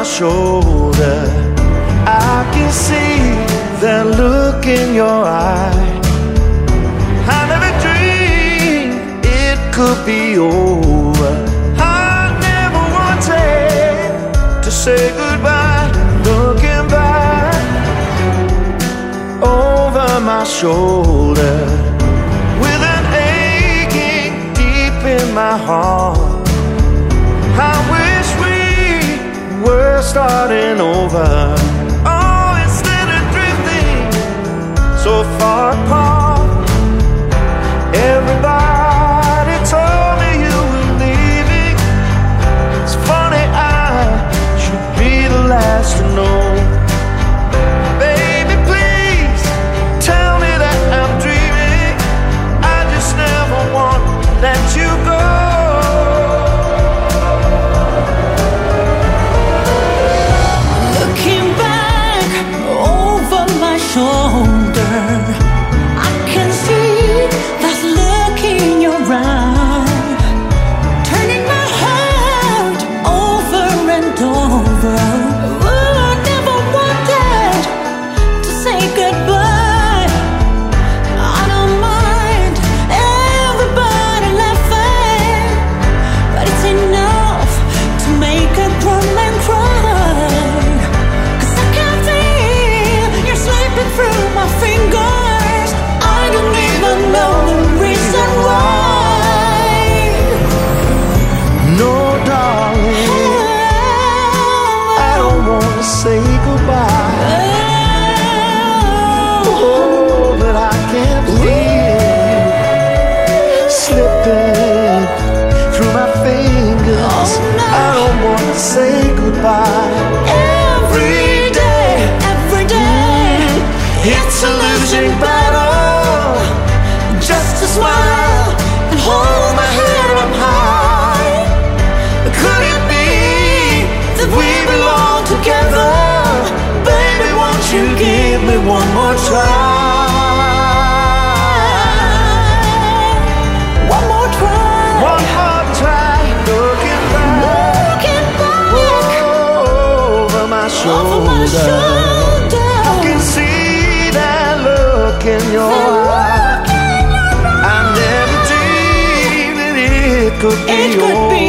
my shoulder. I can see that look in your eye. I never dreamed it could be over. I never wanted to say goodbye. Looking back over my shoulder, with an aching deep in my heart, I wish we were starting over. Oh, instead of drifting so far apart. Everybody told me you were leaving. It's funny, I should be the last to know. Baby, please tell me that I'm dreaming. I just never want to let you go. Looking back over my shoulder, I can see that look in your eye, turning my heart over and over. Oh, I never wanted to say goodbye. I don't mind everybody laughing, but it's enough to make a grown man cry. 'Cause I can feel you're slipping through my fingers. I don't even know the reason why. No, darling, I don't want to say goodbye. Oh, but I can feel you slipping through my fingers. Oh, no. I don't want to say goodbye. Every day, It's a losing battle. just to smile and hold my head up high. Could it be that we belong together? Baby, won't you give me one more try? One more try. One more try. Looking back over my Over shoulder. my shoulder. I can see that look in your eye. I never dreamed that it could be It could be